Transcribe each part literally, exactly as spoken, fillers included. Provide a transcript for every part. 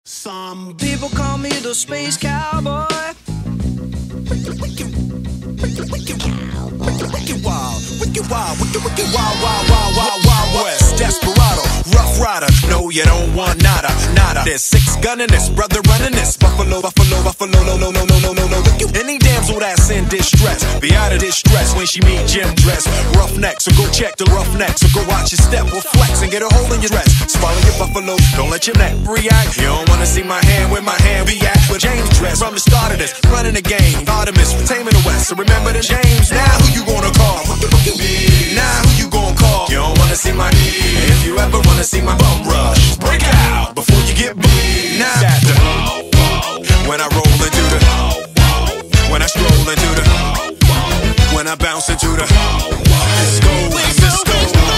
Some people call me the space cowboy. Wicked, wicked, wicked, wicked, cowboy. Wicked wild, wicked wild, wicked, wicked wild, wild, wild, wild, wild west. Desperado, rough rider. No, you don't want nada, nada. There's six gunning this, brother running this. Buffalo, buffalo, buffalo, no, no, no, no, no, no, no. Any damsel that's in distress, be out of distress when she meet Jim dress. Roughneck, so go check the roughneck. So go watch your step or flex and get a hold in your dress. Swallow your buffalo, don't let your neck react. You don't wanna see my hand where my hand be at. With James dress from the start of this, running the game. Artemis, taming the West. So remember the James. Now who you gonna call? Now who you gonna call? You don't wanna see my knee. If you ever wanna see my bum rush, break out before you get beat. Now that the when I roll into the, when I stroll into the, when I bounce into the disco, disco.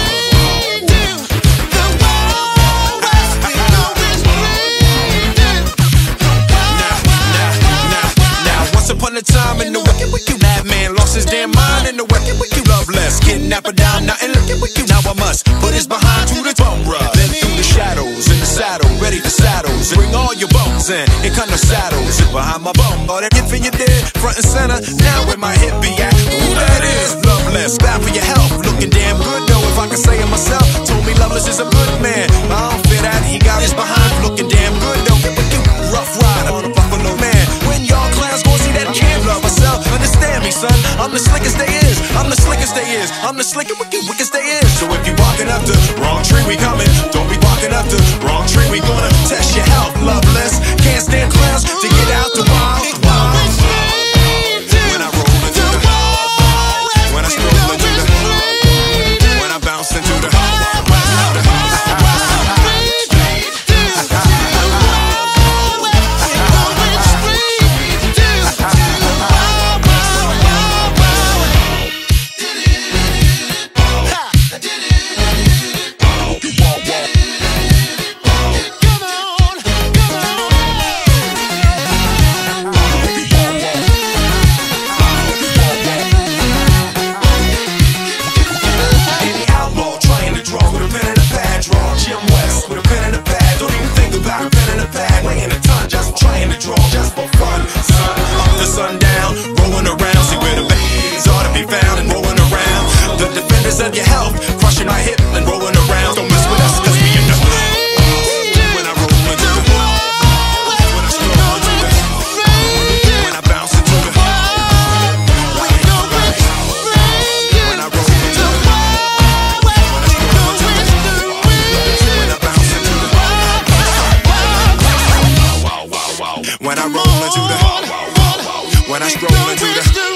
Upon a time in the wicked, wicked madman lost his damn mind in the wicked, wicked loveless. Kidnapper down, nothing looking wicked. Now I must put his behind to the bum rush. Then through the shadows, in the saddle, ready for saddles. Bring all your bones in, here come the saddles. Behind my bum, all that if you did, front and center. Now where my hip be at? Who that is? Loveless, bad for your health. Looking damn good though, if I can say it myself. Told me Loveless is a good man. I don't fit that, he got his behind. Looking damn good though. Rough ride on a buffalo man. When y'all clowns gon' see that can't love myself. Understand me, son. I'm the slickest they is. I'm the slickest they is. I'm the slickest, wicked, wickest they is. So if you walking up the wrong tree, we coming. Don't be walking up the wrong tree. We gonna test your health, Loveless. Can't stand clowns to get out the wild. When I roll into the, when I stroll into the, when I bounce into the. Sundown, rolling around, see where the babies ought to be found and rolling around. The defenders of your health, crushing my hip and rolling around. Don't mess with us, cause we in the when I roll into the, when I stroll into the, when I bounce into the, when I roll into the, when I stroll into the, when I bounce into the, when I roll into the, when I stroll into the